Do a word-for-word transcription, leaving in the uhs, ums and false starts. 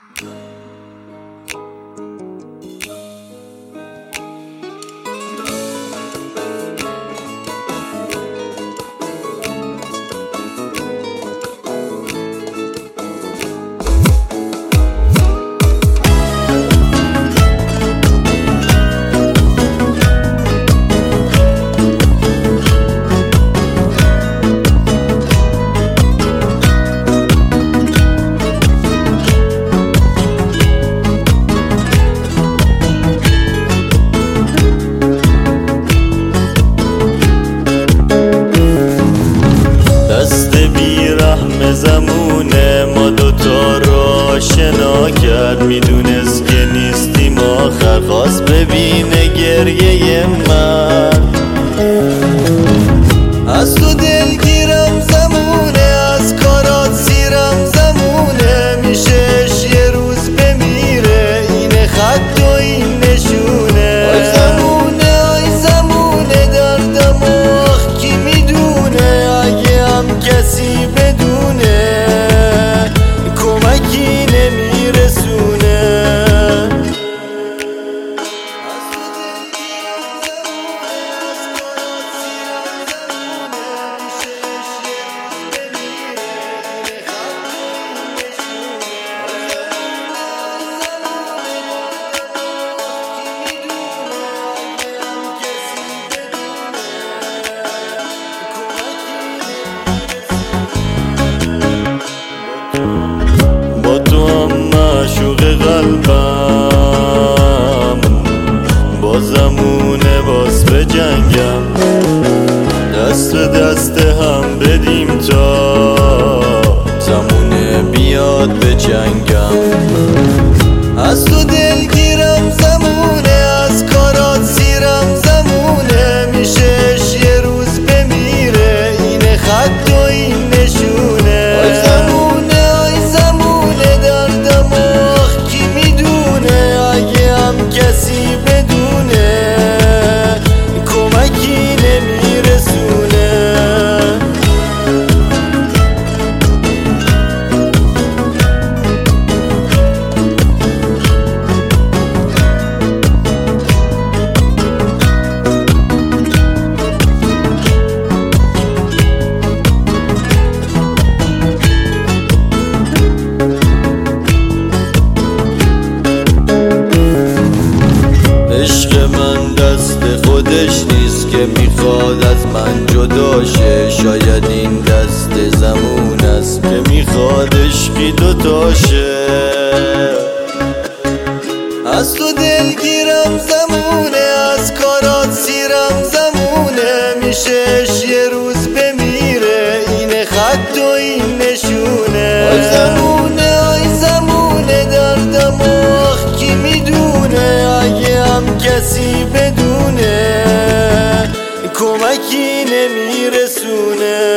زمونه ما دوتا رو آشنا کرد، میدونست که نیستیم آخر، خواست ببینه گریه من. از تو دلگیرم زمونه، از کارات سیرم زمونه، میشهش یه روز بمیره، این خط و این نشونه. آی زمونه آی زمونه دردم آخ کی میدونه، اگه هم کسی بدونه کمکی نمیرسونه. با تو هم معشوق قلبم، بازمونه باز به جنگم، دست به دست هم بدیم تا زمونه بیاد به جنگم. از تو دلگیرم زمونه، از کارات سیرم زمونه، میشهش یه روز بمیره، این خط و این نشونه. آی زمونه آی زمونه دردم آخ کی میدونه، اگه هم کسی بدونه کمکی نمیرسونه. عشق من دست خودش نیست که میخواد از من جدا شه، شاید این دست زمون است که میخواد عشقی دوتاشه. از تو دلگیرم زمونه، از کارات سیرم زمونه، میشهش یه روز بمیره، این خط و این نشونه. آی زمونه آی زمونه دردم آخ کی میدونه، اگه هم کسی بدونه کمکی نمیرسونه.